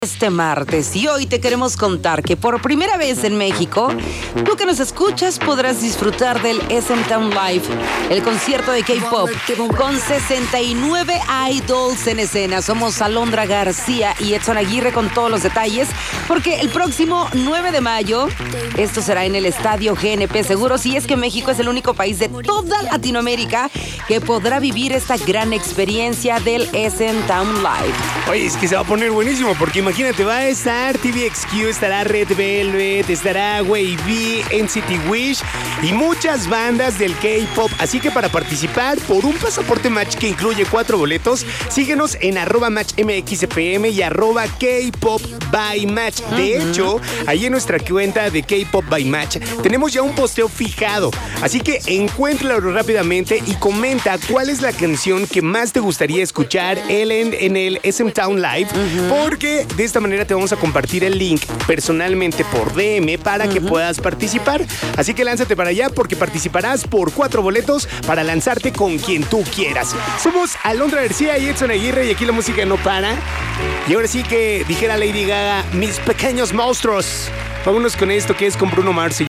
Este martes y hoy te queremos contar que por primera vez en México, tú que nos escuchas podrás disfrutar del SM Town Live, el concierto de K-Pop con 69 idols en escena. Somos Alondra García y Edson Aguirre con todos los detalles, porque el próximo 9 de mayo, esto será en el Estadio GNP Seguros, y es que México es el único país de toda Latinoamérica que podrá vivir esta gran experiencia del SM Town Live. Oye, es que se va a poner buenísimo, porque imagínate, va a estar TVXQ, estará Red Velvet, estará Wavy, NCT Wish y muchas bandas del K-Pop. Así que para participar por un pasaporte Match que incluye 4 boletos, síguenos en @MatchMXFM y @K-Pop by Match. De hecho, ahí en nuestra cuenta de K-Pop by Match tenemos ya un posteo fijado. Así que encuéntralo rápidamente y comenta cuál es la canción que más te gustaría escuchar en el SM Town Live, porque de esta manera te vamos a compartir el link personalmente por DM para que puedas participar. Así que lánzate para allá, porque participarás por 4 boletos para lanzarte con quien tú quieras. Somos Alondra García y Edson Aguirre, y aquí la música no para. Y ahora sí que dijera Lady Gaga, mis pequeños monstruos. Vámonos con esto que es con Bruno Mars.